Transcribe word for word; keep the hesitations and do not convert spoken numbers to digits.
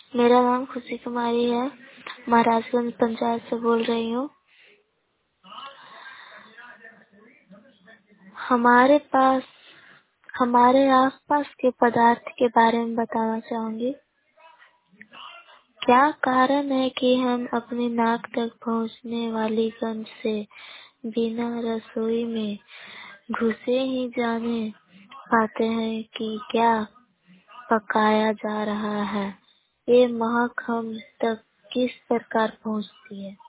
मेरा नाम खुशी कुमारी है। महाराजगंज पंचायत से बोल रही हूँ। हमारे पास हमारे आसपास के पदार्थ के बारे में बताना चाहूंगी। क्या कारण है कि हम अपनी नाक तक पहुंचने वाली गंध से बिना रसोई में घुसे ही जाने पाते हैं कि क्या पकाया जा रहा है। ये महक हम तक किस प्रकार पहुंचती है।